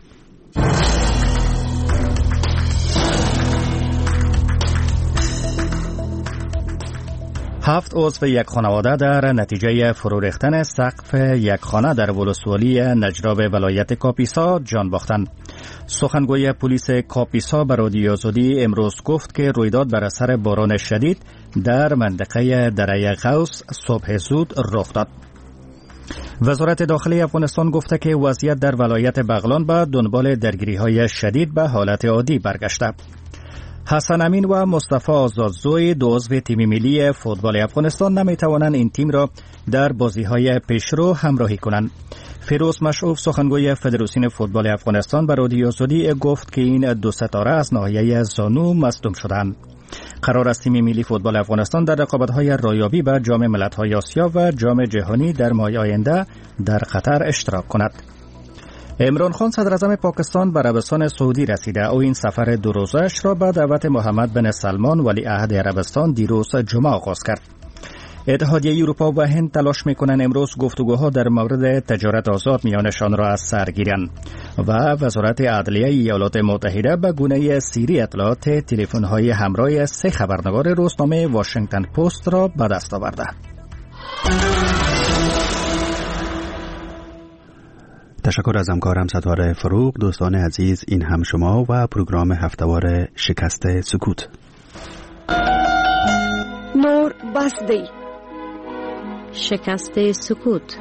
هفت عضو یک خانواده در نتیجه فرو ریختن سقف یک خانه در ولسوالی نجراب ولایت کاپیسا جان باختند. سخنگوی پلیس کاپیسا به رادیو آزادی امروز گفت که رویداد بر اثر باران شدید در منطقه دره غوث صبح زود رخ داد. وزارت داخلی افغانستان گفته که وضعیت در ولایت بغلان به دنبال درگیری‌های شدید به حالت عادی برگشته. حسن امین و مصطفی آزادزوی دو عضو تیم ملی فوتبال افغانستان نمیتوانند این تیم را در بازی‌های پیشرو همراهی کنند. فیروز مشعوف سخنگوی فدراسیون فوتبال افغانستان به رادیو آزادی گفت که این دو ستاره از ناحیه زانو مصدوم شدند. قرار است تیم ملی فوتبال افغانستان در رقابت‌های رایابی به جام ملت‌های آسیا و جام جهانی در ماه آینده در قطر اشتراک کند. عمران خان صدراعظم پاکستان به عربستان سعودی رسیده. او این سفر دو روزه‌اش را به دعوت محمد بن سلمان ولیعهد عربستان دیروز جمعه آغاز کرد. اتحادیه اروپا و هند تلاش می‌کنند امروز گفتگوها در مورد تجارت آزاد میانشان را از سر گیرند و وزارت عدلیه ایالات متحده به گونه سری اطلاعات تلفن‌های همراه سه خبرنگار روزنامه واشنگتن پست را به دست آورده. تشکر از همکارم ستاره فروغ. دوستان عزیز، این هم شما و پروگرام هفته‌وار شکست سکوت. نور بسدی شکست سکوت.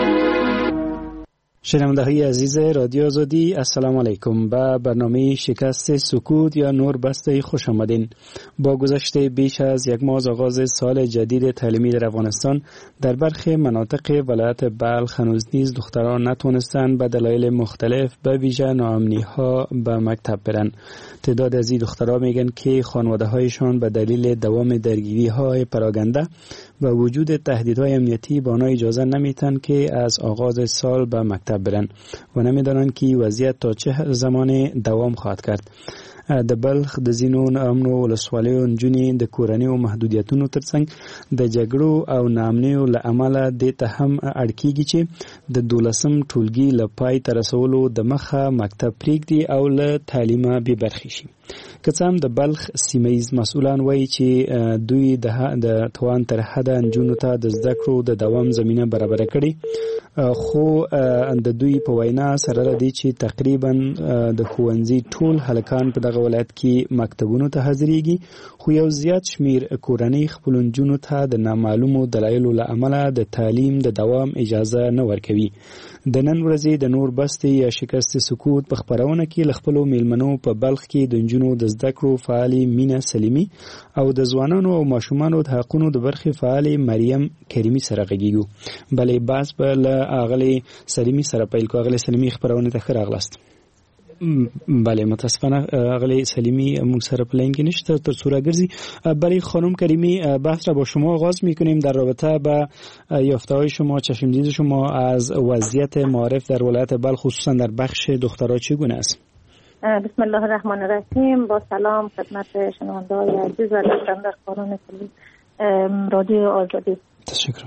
شنونده های عزیز رادیو آزادی، السلام علیکم. به برنامه شکست سکوت یا نور بسته خوش آمدین. با گذشت بیش از یک ماه از آغاز سال جدید تعلیمی در افغانستان، در برخی مناطق ولایت بلخ هنوز نیز دختران نتونستند به دلایل مختلف به ویژه ناامنی ها به مکتب برن. تعداد از این دخترها میگن که خانواده هایشان به دلیل دوام درگیری های پراگنده و وجود تهدیدهای امنیتی به آنها اجازه نمیتن که از آغاز سال به مکتب برن و نمیدانند که وضعیت تا چه زمان دوام خواهد کرد. د بلخ د زینو امنو ولسوالیو نجونې د کورنیو محدودیتونو ترڅنګ د جګړو او ناامنیو له امله دې ته هم اړ کېږي چې د دولسم ټولګي له پای ته رسولو د مخه مکتب پرېږدي او له تعلیمه بې برخې شي. که څه هم د بلخ سیمهیز مسؤلان وایي چې دوی د توان تر حده نجونو ته د زده کړو د دوام زمینه برابره کړي، خو د دوی په وینا سره دی چې تقریبا د ښوونځي ټول هلکان په دغه ولایت کې مکتبونو ته حاضرېږي، خو یو زیات شمیر کورنۍ خپلو نجونو ته د نامعلومو دلایلو له امله د تعلیم د دوام اجازه نه ورکوي. د نن ورځې د نور بستې یا شکست سکوت په خپرونه کې له خپلو میلمنو په بلخ کې د نجونو د زده کړو فعالې مینه سلیمي او د ځوانانو او ماشومانو د حقونو د برخې فعالې مریم کریمي سره غږیږو. بلې بحث به له اغلې سلیمي سره پیل کو. اغلې سلیمي خپرونه ته ښه راغلاست. بله، متاسفانه اغلې سلیمی موږ سره په لینک نشته، تر څو راګرځي. برای خانم کریمی بحث را با شما آغاز میکنیم در رابطه با یافته‌های شما، چشمدید شما از وضعیت معارف در ولایت بلخ خصوصا در بخش دخترها چگونه است؟ بسم الله الرحمن الرحیم. با سلام خدمت شنونده‌های عزیز و شنوندگان کلی رادیو آزادی. تشکر.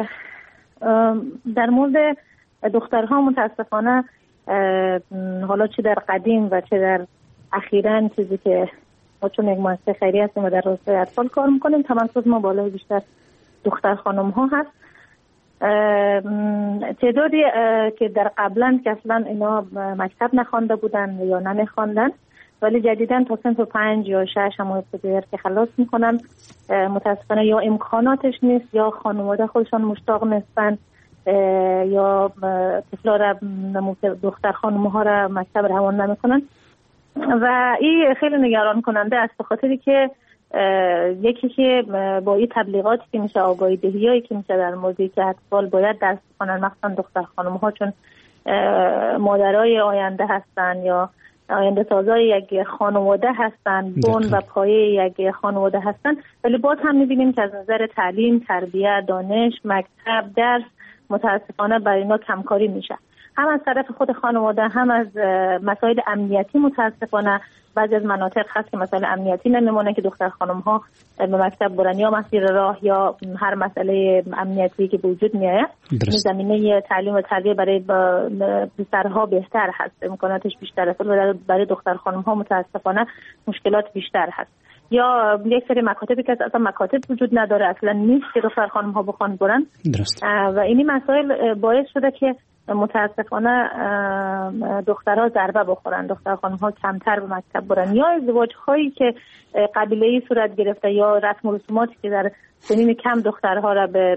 در مورد دخترها متاسفانه حالا چه در قدیم و چه در اخیراً چیزی که ما چون یک مؤسسه خیریه هستیم و در راستای اطفال کار میکنیم، تمرکز ما بالای بیشتر دختر خانم ها هست. تعدادی که در قبلا که اصلا اینا مکتب نخوانده بودن یا نمیخواندن ولی جدیداً تا صنف پنج یا شش هم ابتدایی که خلاص میکنن، متاسفانه یا امکاناتش نیست یا خانواده خودشان مشتاق نیستن یا طفلا را دختر خانم ها را مکتب روان نمیکنن و این خیلی نگران کننده است، به خاطری که یکی که با این تبلیغاتی که میشه، آگاهی دهیایی که میشه در موردی که اطفال باید درس بخونن، مخصوصا دختر خانم ها، چون مادرای آینده هستن یا آینده سازای یک خانواده هستن، بن و پایه یک خانواده هستن، ولی باز هم میبینیم که از نظر تعلیم، تربیت، دانش، مکتب، درس متاسفانه برای اینا کمکاری میشه، هم از طرف خود خانواده هم از مسائل امنیتی. متاسفانه بعضی از مناطق هست که مسائل امنیتی نمیمونه که دختر خانم ها به مکتب برن یا مسیر راه یا هر مسئله امنیتی که وجود میاد. این زمینه تعلیم و تربیت برای پسرها بهتر هست، امکاناتش بیشتر است، ولی برای دختر خانم ها متاسفانه مشکلات بیشتر هست. یا یک سری مکاتبی که اصلا مکاتب وجود نداره، اصلا نیست که دختر خانم ها بخوان برن. درست. و اینی مسائل باعث شده که متاسفانه دخترها ضربه بخورن، دختر خانم ها کمتر به مکتب برن، یا ازدواج هایی که قبیله‌ای صورت گرفته یا رسم و رسوماتی که در سنین کم دخترها را به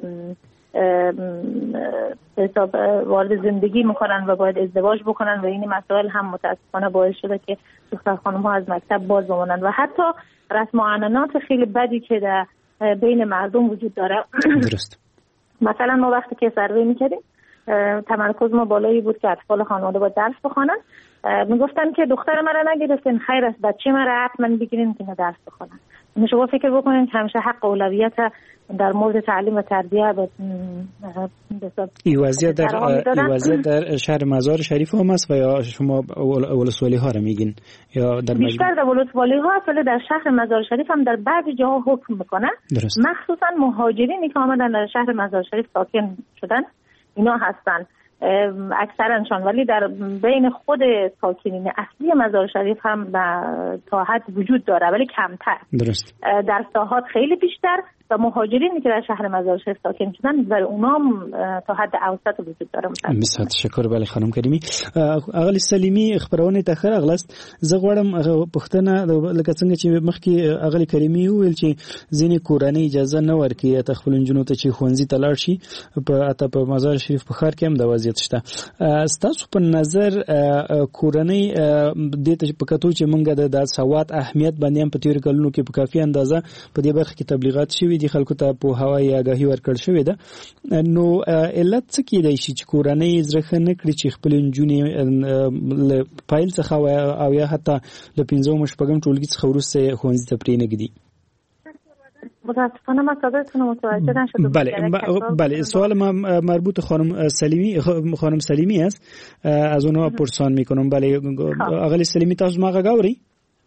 حساب وارد زندگی میکنن و باید ازدواج بکنن و این مسائل هم متاسفانه باعث شده که دختر خانم ها از مکتب باز بمونن و حتی رسم و عنعنات خیلی بدی که در بین مردم وجود داره. درست. مثلا ما وقتی که سروی میکردیم تمرکز ما بالایی بود که اطفال خانواده با درس بخوانن، میگفتن که دختر مرا نگرفتین، خیر است بچه مرا حتما بگیرین که درس بخونن. شما فکر بکنین که همیشه حق اولویت در مورد تعلیم و تربیت به این وضعیت در این وضعیت در شهر مزار شریف هم است و یا شما ولسوالی ها را میگین یا در بیشتر در ولسوالی ها است، ولی در شهر مزار شریف هم در بعضی جاها حکم میکنه، مخصوصا مهاجرینی که آمدن در شهر مزار شریف ساکن شدن اینا هستن اکثرانشان، ولی در بین خود ساکنین اصلی مزار شریف هم تا حد وجود داره ولی کمتر. درست. در ساحات خیلی بیشتر و مهاجرینی که در شهر مزار شریف ساکن شدن برای اونا تا حد اوسط وجود داره. بسیار تشکر بله خانم کریمی. اغلی سلیمی خبرونه تاخر اغلاست زه غواړم پښتنه لکه څنګه چې مخکې اغلی کریمی ویل چې ځینې کورنۍ اجازه نه ورکوي ته خپل نجونو ته چې ښوونځي ته لاړ شي په اته په مزار شریف په ښار کې هم د وضعیت شته. ستاسو په نظر کورنۍ د دې په کتو چې موږ د سواد اهمیت باندې هم په تیر کلونو کې په کافي اندازه په دې برخه کې تبلیغات شوي دي، خلکو ته په هوایي آگاهي ورکړل شوې ده، نو علت څه کېدای شي چې کورنۍ زړه نه کړي چې خپل نجونې له پایل څخه او یا حتی له پنځم شپږم ټولګي څخه وروسته ښوونځي ته پرېنږدي؟ متاسفانه من صدایتون متوجه نشدم. بله بله سوال ما مربوط خانم سلیمی خانم سلیمی است، از اونها پرسان میکنم. بله اغلی سلیمی تاسو ما غږ اورئ؟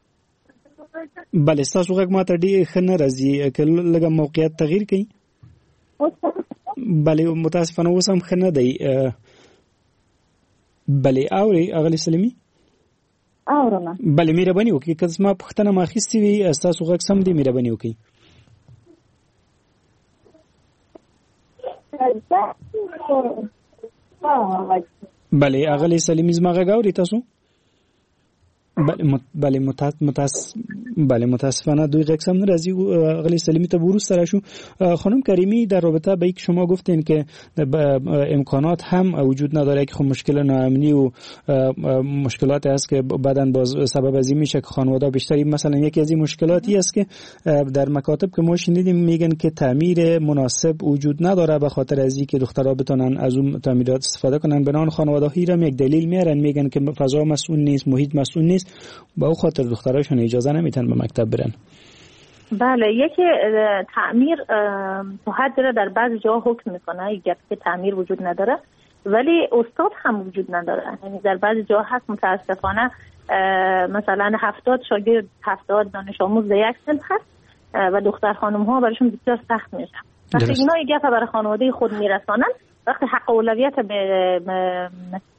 بله تاسو غږ ما ته ډېر ښه نه راځي، که لږه موقعیت تغییر کړئ. بله متاسفانه اوس هم ښه نه دی. بله اورئ اغلی سلیمی؟ اورم. بله مهرباني وکړئ که زما پوښتنه ما اخیستې وي ستاسو غږ سم دی مهرباني وکړئ. بله اغلی سلیمی زما غږ اورئ تاسو؟ بله متاسف بله متاسفانه دوی غږ سم نه راځي. اغلی سلیمی ته وروسته راشو. خانم کریمی در رابطه با اینکه شما گفتین که امکانات هم وجود نداره که خب مشکل ناامنی و مشکلاتی است که بعداً باز سبب از این میشه که خانواده بیشتری، مثلا یکی از این مشکلاتی است که در مکاتب که ما شنیدیم میگن که تعمیر مناسب وجود نداره به خاطر از اینکه دخترها بتونن از اون تعمیرات استفاده کنن. بنان خانواده‌ها هم یک دلیل میارن، میگن که فضا مسئول نیست، محیط مسئول نیست، با او خاطر دختراشون اجازه نمیتن به مکتب برن. بله یکی تعمیر تو حد داره در بعضی جاها حکم میکنه، یک گپ که تعمیر وجود نداره ولی استاد هم وجود نداره. یعنی در بعضی جاها هست متاسفانه مثلا هفتاد شاگرد هفتاد دانش آموز در یک صنف هست و دختر خانم ها برایشون بسیار سخت میشه. وقتی اینا یک گپ برای خانواده خود میرسانن، وقتی حق اولویت به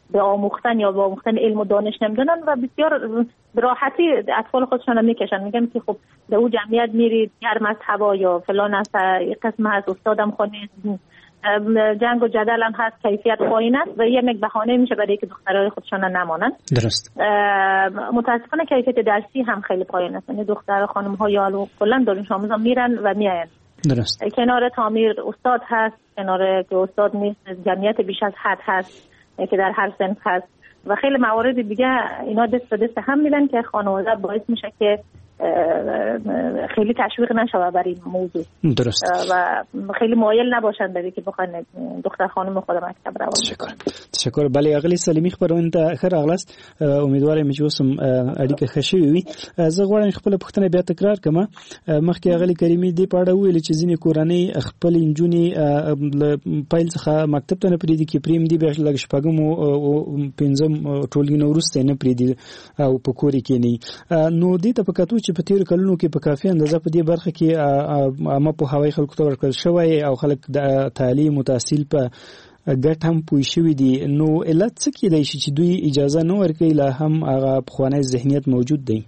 به آموختن یا به آموختن علم و دانش نمیدونن و بسیار به راحتی اطفال خودشون میکشن، میگن که خب به اون جمعیت میرید هر مذهب یا فلان است، قسم هست استادم خونی جنگ و جدل هم هست، کیفیت پایین است و یه یک بهانه میشه برای که دخترای خودشون نمانن. درست. متاسفانه کیفیت درسی هم خیلی پایین است، یعنی دختر خانم ها یا کلا دانش آموزا میرن و میاین. درست. کنار تعمیر استاد هست، کنار که استاد نیست جمعیت بیش از حد هست که در هر صنف هست و خیلی موارد دیگه اینا دست به دست هم میدن که خانواده باعث میشه که خیلی تشویق نشه بر این موضوع. درست. و خیلی مایل نباشن برای که بخوان دختر خانم خود مکتب روان. تشکر. تشکر. بله اغلی سلیمی خبرونه ته خیر اغلاست. امیدوارم چې اوس هم اړیکه ښه شوې وي. زه غواړم خپل پوښتنه بیا تکرار کړم. مخکې اغلی کریمي دې په اړه ویل چې ځینې کورنۍ خپل انجونې پیل څخه مکتب ته نه پریدي کې پریم دی به لږ شپږم او پنځم ټولګي نو وروسته نه پریدي او په کور کې نه. نو دې ته په کتو چې په تیر کلونو کې په کافي اندازه په دې برخه کې عامه په هوای خلکو ته ورکړل شوی او خلک د تعلیم او تحصیل په ګټ هم پوه شوي دي، نو علت څه کېدای شي چې دوی اجازه نه ورکوي لا هم هغه پخوانی ذهنیت موجود دی؟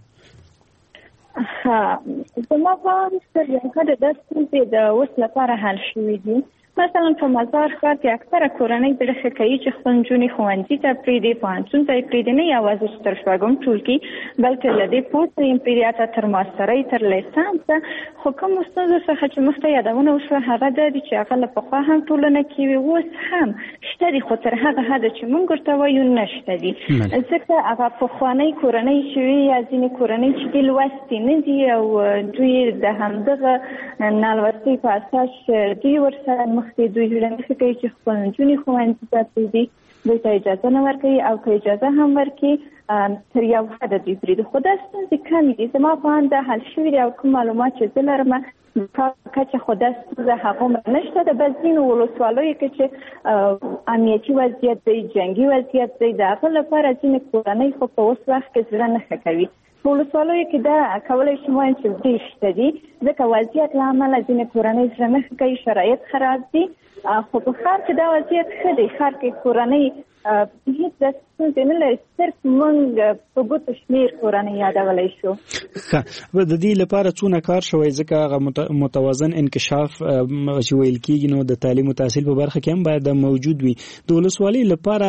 ها زما په نظر دا ستونزې د اوس لپاره حل شوي دي. مثلا په مزار ښار کې اکثره کورنۍ دغه کوي چې خپل نجونې ښوونځي ته پرېږدي، پوهنتون ته یې پرېږدي، نه یوازې چې تر شپږم ټولګي بلکې له دې پورته یې پرېږدي حتی تر ماسترۍ تر لیسانسه. خو کومو ستونزو څخه چې مخته یادونه وشوه هغه دا دي چې هغه له پخوا هم ټولنه کې وي، اوس هم شته دي خو تر هغه حده چې موږ ورته وایو نشته دي. ځکه هغه پخوانۍ کورنۍ چې وي یا ځینې کورنۍ چې دي لوستې نه دي او دوی د همدغه نالوستۍ په اساس دوی ورسره مخکې دوی ژوند کوي چې خپل نجونې ښوونځي ته پرېږدي، دوی ته اجازه نه ورکوي او که اجازه هم ورکړي تر یو حده دوی پرېږدي. خو دا ستونزې کمې دي، زما په اند حل شوي دي او کوم معلومات چې زه لرم کچه خو دا ستونزه هغومره نشته ده. بس ځینو ولسوالیو کې چې امنیتي وضعیت دی، جنګي وضعیت دی، د هغه لپاره ځینې کورنۍ خو په اوس وخت کې زړه نه ښه کوي. په ولسوالیو کې دا کولی شم وایم چې ډېر شته دي، ځکه وضعیت له امله ځینې کورنۍ زړه نه ښه کوي، شرایط خراب دي. خو په ښار کې دا وضعیت ښه دی، ښار کې کورنۍ هیڅ داسې ستونزې نه لري، صرف موږ په ګوتو شمېر کورنۍ یادولی شو. ښه، د دې لپاره څونه کار شوی؟ ځکه هغه متوازن انکشاف چې ویل کېږي نو د تعلیم او تحصیل په برخه کې هم باید موجود وي. د ولسوالۍ لپاره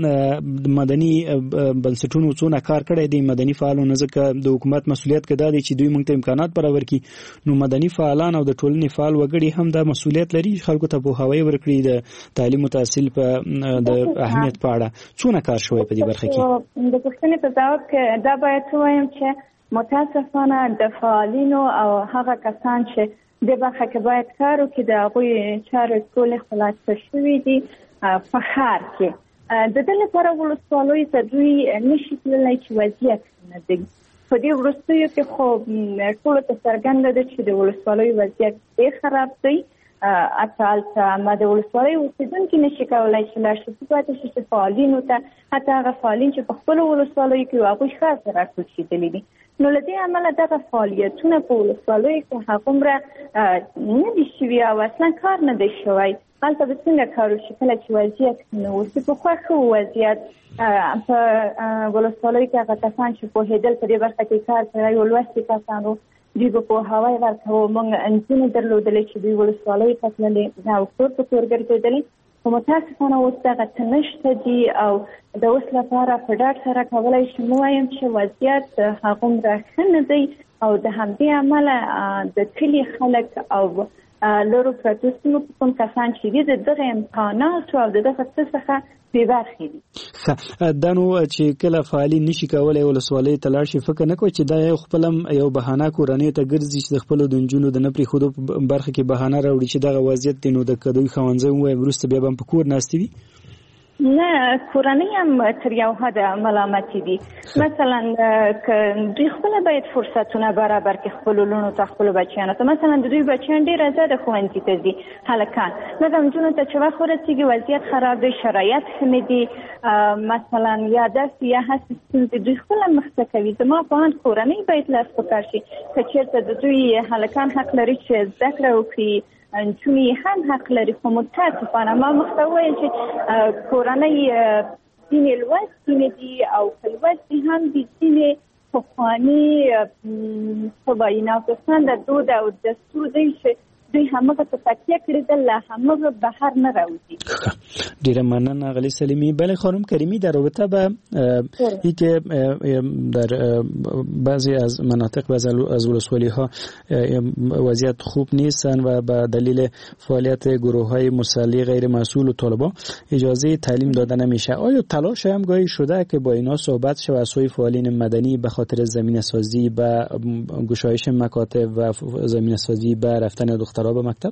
د مدني بنسټونو څونه کار کړی دی مدني فعالانو؟ ځکه د حکومت مسؤلیت کې دا دی چې دوی موږ ته امکانات برابر کړي، نو مدني فعالان او د ټولنې فعال وګړي هم دا مسؤلیت لري خلکو ته پوهاوی ورکړي د تعلیم او تحصیل په د اهمیت په اړه. څونه کار شوی په دې برخه کې؟ د پوښتنې په ځواب کې دا باید ووایم چې متاسفانه د فعالینو او هغه کسان چې د برخه کې باید کار وکړي د هغوی چارې ټولې خلاصه شوي دي په ښار کې. د دې لپاره ولسوالیو ته دوی نشي تللی چې وضعیت نه دی. په دې وروستیو کې خو ټولو ته څرګنده ده چې د ولسوالیو وضعیت ډېر خراب دی. اصالته ما د ولسوالیو اوسېدونکي نشي کولی چې لاړ شي، پاتې شي چې فعالینو ته حتی هغه فعالین چې په خپلو ولسوالیو کې هغوی ښار ته راټوکېدلي دي. نو له دې امله دغه فعالیتونه په ولسوالیو کې هغومره نه دي شوي او اصلا کار نه دی شوی. هلته به څنګه کار وشي کله چې وضعیت نه اوسي؟ پخوا ښه و وضعیت په ولسوالیو کې هغه کسان چې پوهېدل په دې برخه کې کار کوي او لوستي کسان وو دوی به پوهاوی ورکوو. موږ نجونې درلودلې چې دوی ولسوالیو ته تللې او کور په کور ګرځېدلې، خو متاسفانه اوس دغه څه نشته دي او د اوس لپاره په ډاډ سره کولی شم ووایم چې وضعیت هغومره ښه نه دی او د همدې امله د کلي خلک او لرو پرتو سیمو په کوم کسان چې دي د دغه امکاناتو او د دغه څه څخه بې برخې دي. دا نو چې کله فعالین نشي کولی ولسوالیو ته لاړ شي، فکر نه کوي چې دا یو خپل یو بهانه کورنیو ته ګرځي چې د خپلو د نجونو د نه پرېښودو په برخه کې بهانه راوړي چې دغه وضعیت دی نو د که دوی ښوونځی ووایم وروسته بیا به هم په کور ناستې وي؟ نه، کورنۍ هم تر یو حده ملامتې دي. مثلا که دوی خپله باید فرصتونه برابر کړي خپلو لوڼو ته، خپلو بچیانو ته. مثلا د دوی بچیان ډېره زیاته ښوونځي ته ځي، هلکان، مګر نجونو ته چې وخت ورسېږي وضعیت خراب دی، شرایط ښه نه دي، مثلا یا داسې یا هسې ستونزې دوی خپله مخته کوي. زما په اند کورنۍ باید لاس په کار شي. که چېرته د دوی هلکان حق لري چې زده کړه وکړي، نجونې هم حق لري، خو متاسفانه ما مخته وویل چې کورنۍ ځینې لوست ځینې دي او که لوست دي هم دي ځینې پخواني طبعي نوسان د دود او دستور دی چې دوی همغه ته تکیه کړې ده، له همغه بهر نه راوځي. ډیره مننه آقای سلیمی. بله خانم کریمی، در رابطه با ای که در بعضی از مناطق بعضی از ولسوالی ها وضعیت خوب نیستن و به دلیل فعالیت گروه های مسلح غیر مسئول و طالبان اجازه تعلیم داده نمیشه، آیا تلاش هم گاهی شده که با اینا صحبت شه و سوی فعالین مدنی به خاطر زمینه سازی به گشایش مکاتب و زمینه سازی به رفتن دخترها به مکتب؟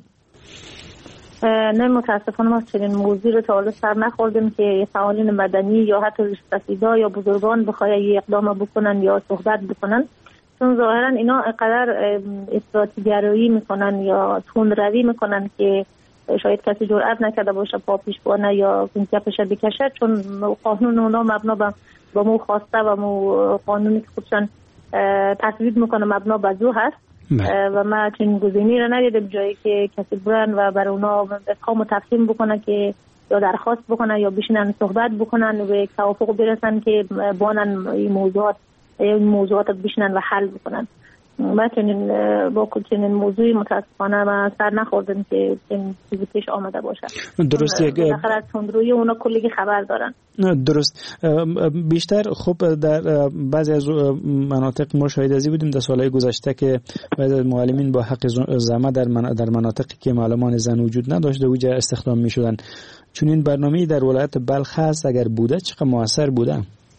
نه، متاسفانه ما چنین موضوعی رو تا حالا سر نخوردیم که فعالین مدنی یا حتی ریش‌پذیرا یا بزرگان بخواهی اقدام بکنن یا صحبت بکنن، چون ظاهرا اینا اینقدر استراتژی میکنن یا تندروی میکنن که شاید کسی جرئت نکرده باشه پا پیش بانه یا گپش بکشه، چون قانون اونا مبنا با مو خواسته و مو قانونی که خودشان تصویب میکنه مبنا به زو هست و ما چنین گزینه‌ای را ندیدم جایی که کسی برن و برای اونا افهام و تفهیم بکنه که یا درخواست بکنن یا بشینن صحبت بکنن و به توافق برسن که بانن این موضوعات این موضوعات بشینن و حل بکنن. ما چنین با چنین موضوعی متاسفانه ما سر نخوردیم که این چیزی پیش آمده باشه. درست، یک بالاخره از تندروی اونا کلی خبر دارن. درست. بیشتر خوب در بعضی از مناطق ما شاهد ازی بودیم در سالهای گذشته که بعضی از معلمین با حق زحمه در من در مناطقی که معلمان زن وجود نداشته اوجا استخدام میشدن. چون این برنامه در ولایت بلخ هست، اگر بوده چقدر موثر بوده؟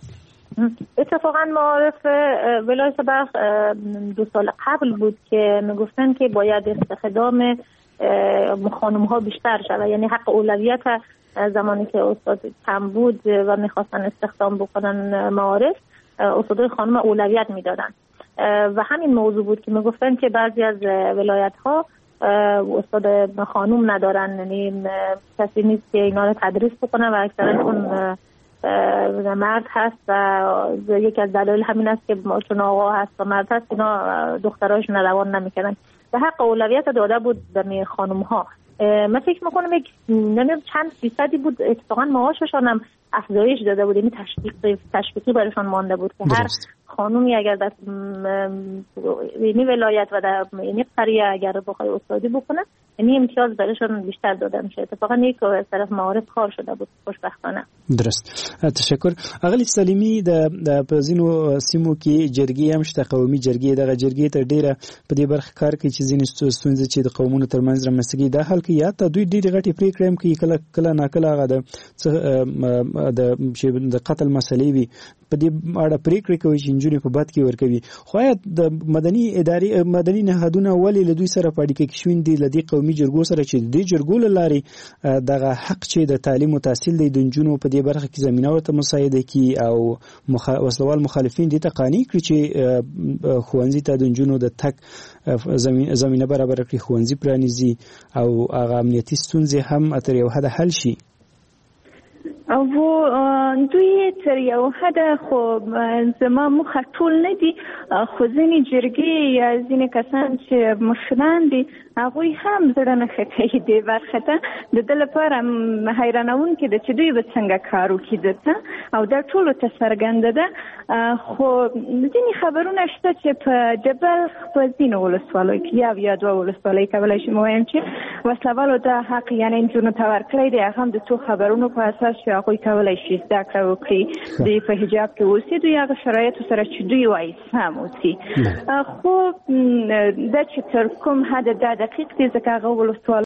اتفاقا معارف ولایت بلخ دو سال قبل بود که میگفتن که باید استخدام خانم ها بیشتر شود، یعنی حق اولویت زمانی که استاد کم بود و میخواستن استخدام بکنن معارف، استادای خانم اولویت میدادن و همین موضوع بود که میگفتن که بعضی از ولایت ها استاد خانم ندارن، یعنی کسی نیست که اینا رو تدریس بکنه و اکثرا اون مرد هست و یکی از دلایل همین است که چون آقا هست و مرد هست اینا دختراش روان نمیکنن و حق اولویت داده بود به خانم ها. من فکر میکنم یک نمیدونم چند فیصدی بود اتفاقا معاششان هم افزایش داده بود، یعنی تشویق تشویقی برایشان مانده بود که هر خانومی اگر در یعنی ولایت و در یعنی قریه اگر بخوای استادی بکنه یعنی امتیاز برایشان بیشتر داده میشه. اتفاقا یک از طرف معارف کار شده بود خوشبختانه. درست، تشکر. آقای سلیمی د پزینو سیمو کې جرګې هم شته، قومي جرګې دغه جرګې ته ډیره په دې برخه کار کوي چې ځینې ستونزې چې د قومونو ترمنځ رامنځته کېږي دا حل کوي، یا ته دوی ډېرې غټې پرېکړې هم کوي، کله کله ناکله هغه د د چې د قتل مسلې وي په دې اړه پرېکړې کوي چې نجونې په بد کې ورکوي. خو آیا د مدني ادارې مدني نهادونه ولې له دوی سره په اړیکه کې شوي دي له دې قومي جرګو سره چې د دې جرګو له لارې دغه حق چې د تعلیم او تحصیل دی د نجونو په دې برخه کې زمینه ورته مساعده کړي او وسلوال مخالفین دې ته قانع کړي چې ښوونځي ته د نجونو د تګ زمینه برابر کړي، ښوونځي پرانیزي او هغه امنیتي ستونزې هم تر یو حده حل شي؟ او دوی تر یو حد خو زما مخه ټول نه دي، خو ځینې جرګې یا ځینې کسان چې مشران دي هغوی هم زړه نه ښه کوي دې برخه ته. د ده لپاره حیرانوونکې ده چې دوی به څنګه کار وکړي دته او دا ټولو ته څرګنده ده. خو ځینې خبرونه شته چې په د بلخ په ځینو ولسوالیو کې یو یا دوه ولسوالۍ کولی شم ووایم چې وسلوالو دا حق یعنې نجونو ته ورکړی دی، هغه هم د څو خبرونو په اساس چې هغوی کولی شي زده کړه وکړي، دوی په حجاب کې اوسي، دوی هغه شرایطو سره چې دوی وایي سم اوسي. خو دا چې تر کوم حده دا دقیق دی ځکه هغه ولسوال